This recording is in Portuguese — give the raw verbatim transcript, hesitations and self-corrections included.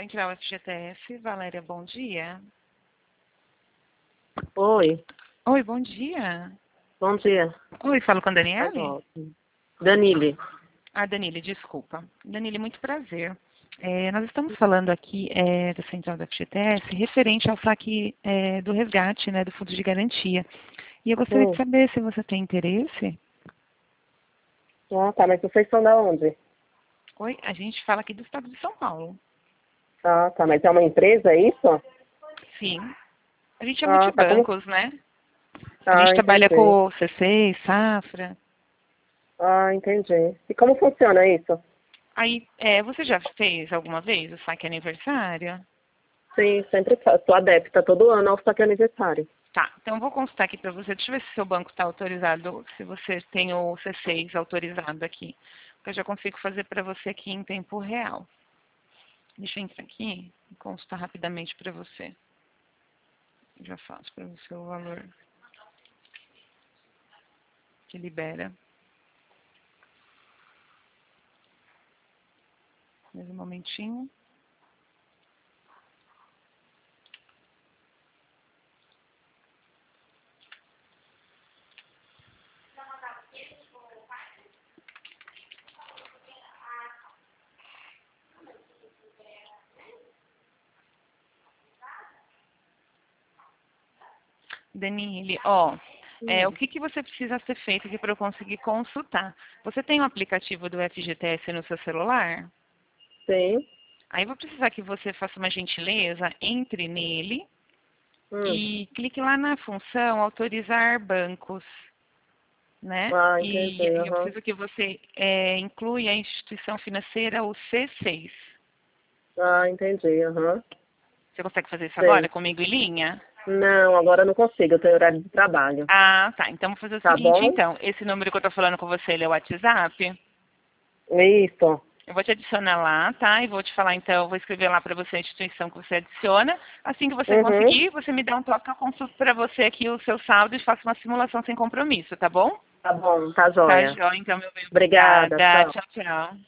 Central F G T S, Valéria, bom dia. Oi, Oi, bom dia. bom dia. Oi, falo com a Tá Daniele? ótimo. Danile. Ah, Danile, desculpa. Danile, muito prazer. É, nós estamos falando aqui é, da Central da F G T S referente ao saque é, do resgate, né, do Fundo de Garantia. E eu gostaria de Hum. saber se você tem interesse. Ah, tá, mas vocês são da onde? Oi, a gente fala aqui do estado de São Paulo. Ah, tá, mas é uma empresa, é isso? Sim. A gente é Ah, tá, como... multibancos, né? A gente Ah, trabalha entendi. com C seis, Safra. Ah, entendi. E como funciona isso? Aí, é, você já fez alguma vez o saque aniversário? Sim, sempre faço. Sou adepta todo ano ao saque aniversário. Tá, então eu vou consultar aqui para você. Deixa eu ver se seu banco está autorizado, se você tem o C seis autorizado aqui. Porque eu já consigo fazer para você aqui em tempo real. Deixa eu entrar aqui e consultar rapidamente para você. Eu já faço para você o valor que libera. Mais um momentinho. Danile, ó, é, o Hum. que, que você precisa ser feito aqui para eu conseguir consultar? Você tem o aplicativo do F G T S no seu celular? Sim. Aí eu vou precisar que você faça uma gentileza, entre nele Hum. e clique lá na função autorizar bancos, né? Ah, entendi. E, e eu Aham. preciso que você é, inclua a instituição financeira, o C seis. Ah, entendi. Aham. Você consegue fazer isso agora Sei. comigo em linha? Não, agora eu não consigo. Eu tenho horário de trabalho. Ah, tá. Então vou fazer o Tá seguinte, bom? então. Esse número que eu estou falando com você, ele é o WhatsApp? Isso. Eu vou te adicionar lá, tá? E vou te falar, então, eu vou escrever lá para você a instituição que você adiciona. Assim que você Uhum. conseguir, você me dá um toque, eu consulto para você aqui o seu saldo e faço uma simulação sem compromisso, tá bom? Tá bom, tá Tá, joia. joia, então, meu bem, Obrigada, obrigada. tchau. Tchau, tchau.